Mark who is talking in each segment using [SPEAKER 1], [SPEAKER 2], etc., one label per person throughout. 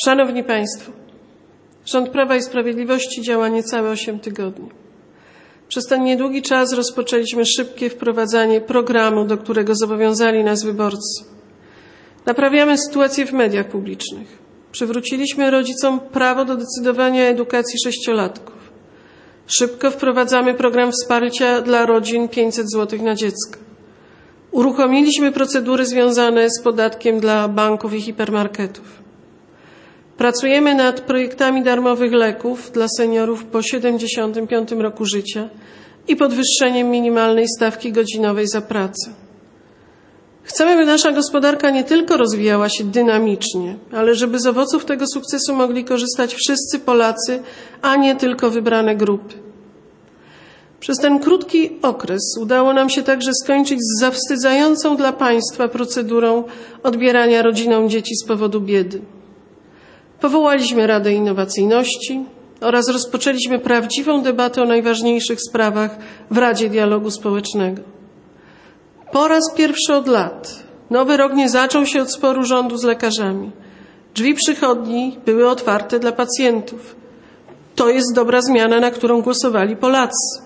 [SPEAKER 1] Szanowni Państwo, rząd Prawa i Sprawiedliwości działa niecałe 8 tygodni. Przez ten niedługi czas rozpoczęliśmy szybkie wprowadzanie programu, do którego zobowiązali nas wyborcy. Naprawiamy sytuację w mediach publicznych. Przywróciliśmy rodzicom prawo do decydowania o edukacji 6-latków. Szybko wprowadzamy program wsparcia dla rodzin 500 zł na dziecko. Uruchomiliśmy procedury związane z podatkiem dla banków i hipermarketów. Pracujemy nad projektami darmowych leków dla seniorów po 75 roku życia i podwyższeniem minimalnej stawki godzinowej za pracę. Chcemy, by nasza gospodarka nie tylko rozwijała się dynamicznie, ale żeby z owoców tego sukcesu mogli korzystać wszyscy Polacy, a nie tylko wybrane grupy. Przez ten krótki okres udało nam się także skończyć z zawstydzającą dla państwa procedurą odbierania rodzinom dzieci z powodu biedy. Powołaliśmy Radę Innowacyjności oraz rozpoczęliśmy prawdziwą debatę o najważniejszych sprawach w Radzie Dialogu Społecznego. Po raz pierwszy od lat nowy rok nie zaczął się od sporu rządu z lekarzami. Drzwi przychodni były otwarte dla pacjentów. To jest dobra zmiana, na którą głosowali Polacy.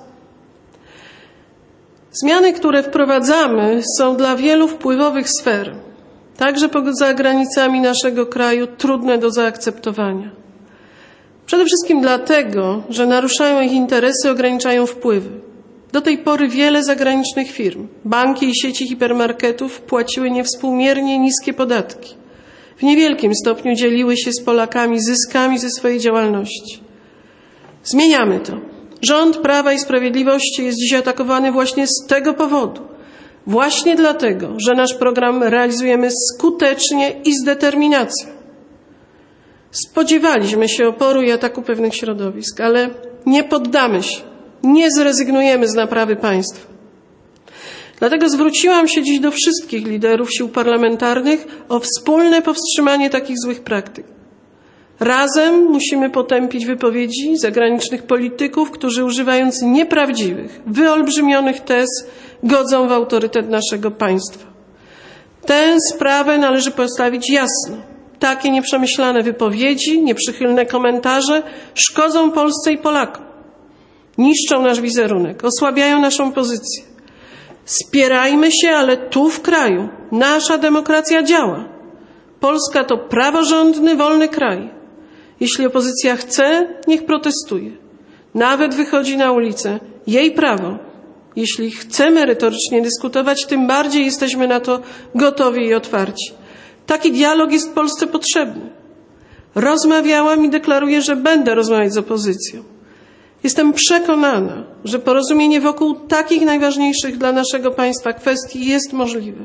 [SPEAKER 1] Zmiany, które wprowadzamy, są dla wielu wpływowych sfer, także poza granicami naszego kraju, trudne do zaakceptowania. Przede wszystkim dlatego, że naruszają ich interesy, ograniczają wpływy. Do tej pory wiele zagranicznych firm, banki i sieci hipermarketów płaciły niewspółmiernie niskie podatki. W niewielkim stopniu dzieliły się z Polakami zyskami ze swojej działalności. Zmieniamy to. Rząd Prawa i Sprawiedliwości jest dziś atakowany właśnie z tego powodu. Właśnie dlatego, że nasz program realizujemy skutecznie i z determinacją. Spodziewaliśmy się oporu i ataku pewnych środowisk, ale nie poddamy się, nie zrezygnujemy z naprawy państwa. Dlatego zwróciłam się dziś do wszystkich liderów sił parlamentarnych o wspólne powstrzymanie takich złych praktyk. Razem musimy potępić wypowiedzi zagranicznych polityków, którzy używając nieprawdziwych, wyolbrzymionych tez, godzą w autorytet naszego państwa. Tę sprawę należy postawić jasno. Takie nieprzemyślane wypowiedzi, nieprzychylne komentarze szkodzą Polsce i Polakom. Niszczą nasz wizerunek, osłabiają naszą pozycję. Spierajmy się, ale tu w kraju nasza demokracja działa. Polska to praworządny, wolny kraj. Jeśli opozycja chce, niech protestuje. Nawet wychodzi na ulicę. Jej prawo. Jeśli chce merytorycznie dyskutować, tym bardziej jesteśmy na to gotowi i otwarci. Taki dialog jest Polsce potrzebny. Rozmawiałam i deklaruję, że będę rozmawiać z opozycją. Jestem przekonana, że porozumienie wokół takich najważniejszych dla naszego państwa kwestii jest możliwe.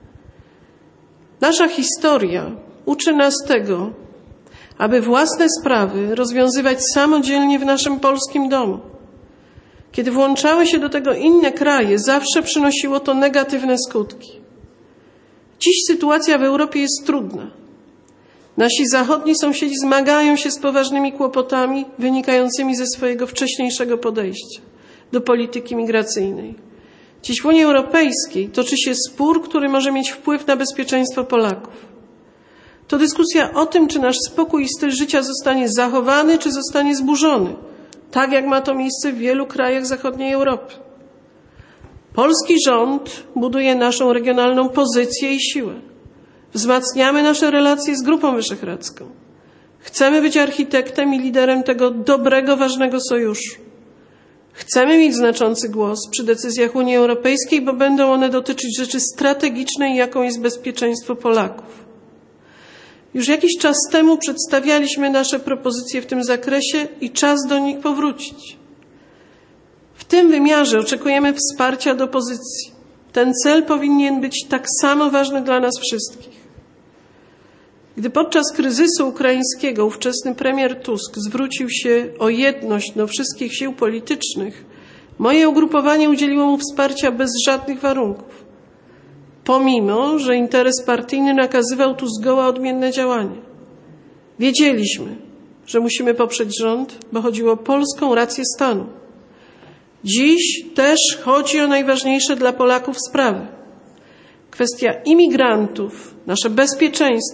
[SPEAKER 1] Nasza historia uczy nas tego, aby własne sprawy rozwiązywać samodzielnie w naszym polskim domu. Kiedy włączały się do tego inne kraje, zawsze przynosiło to negatywne skutki. Dziś sytuacja w Europie jest trudna. Nasi zachodni sąsiedzi zmagają się z poważnymi kłopotami wynikającymi ze swojego wcześniejszego podejścia do polityki migracyjnej. Dziś w Unii Europejskiej toczy się spór, który może mieć wpływ na bezpieczeństwo Polaków. To dyskusja o tym, czy nasz spokój i styl życia zostanie zachowany, czy zostanie zburzony, tak jak ma to miejsce w wielu krajach zachodniej Europy. Polski rząd buduje naszą regionalną pozycję i siłę. Wzmacniamy nasze relacje z Grupą Wyszehradzką. Chcemy być architektem i liderem tego dobrego, ważnego sojuszu. Chcemy mieć znaczący głos przy decyzjach Unii Europejskiej, bo będą one dotyczyć rzeczy strategicznej, jaką jest bezpieczeństwo Polaków. Już jakiś czas temu przedstawialiśmy nasze propozycje w tym zakresie i czas do nich powrócić. W tym wymiarze oczekujemy wsparcia od opozycji. Ten cel powinien być tak samo ważny dla nas wszystkich. Gdy podczas kryzysu ukraińskiego ówczesny premier Tusk zwrócił się o jedność do wszystkich sił politycznych, moje ugrupowanie udzieliło mu wsparcia bez żadnych warunków. Pomimo, że interes partyjny nakazywał tu zgoła odmienne działanie. Wiedzieliśmy, że musimy poprzeć rząd, bo chodziło o polską rację stanu. Dziś też chodzi o najważniejsze dla Polaków sprawy. Kwestia imigrantów, nasze bezpieczeństwo,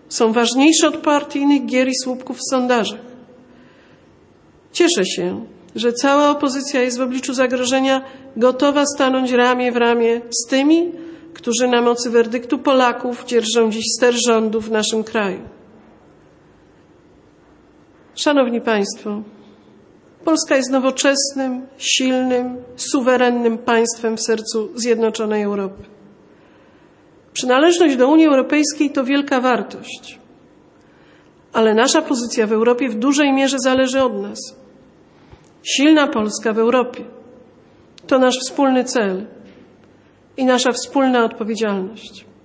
[SPEAKER 1] są ważniejsze od partyjnych gier i słupków w sondażach. Cieszę się, że cała opozycja jest w obliczu zagrożenia gotowa stanąć ramię w ramię z tymi, którzy na mocy werdyktu Polaków dzierżą dziś ster rządu w naszym kraju. Szanowni Państwo, Polska jest nowoczesnym, silnym, suwerennym państwem w sercu zjednoczonej Europy. Przynależność do Unii Europejskiej to wielka wartość, ale nasza pozycja w Europie w dużej mierze zależy od nas. Silna Polska w Europie to nasz wspólny cel i nasza wspólna odpowiedzialność.